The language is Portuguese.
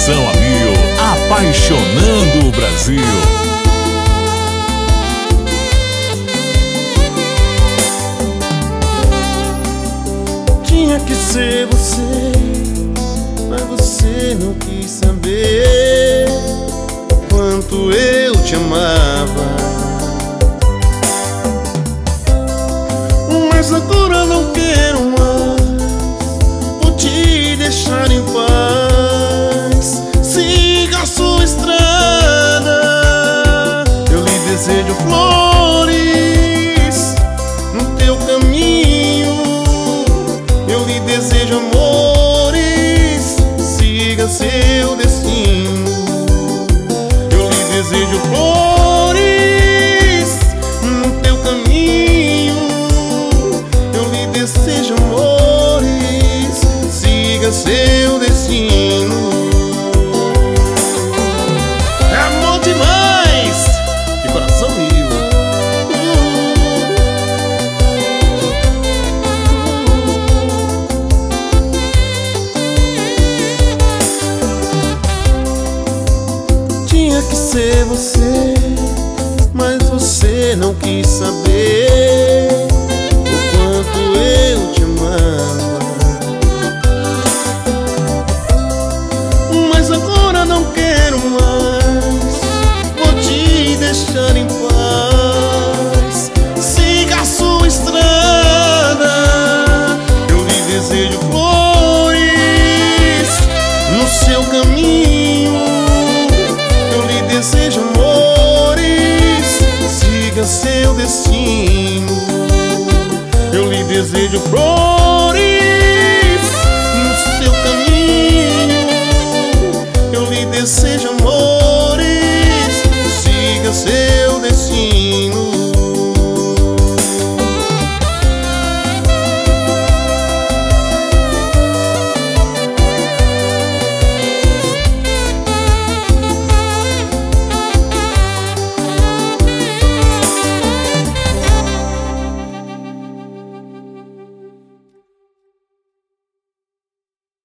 Coração a mil, apaixonando o Brasil. Tinha que ser você, mas você não quis saber quanto eu te amava. Mas agora não quero mais, vou te deixar em paz. Siga a sua estrada, eu lhe desejo flores no teu caminho, eu lhe desejo amores, siga seu destino. Eu lhe desejo flores no teu caminho, eu lhe desejo amores, siga seu destino. É amor demais, de coração mil. Tinha que ser você, mas você não quis saber o quanto eu te amava. Mas agora não quero mais, vou te deixar em paz. Siga a sua estrada, eu lhe desejo flores no seu caminho, eu lhe desejo amores, siga seu destino. Eu lhe desejo flores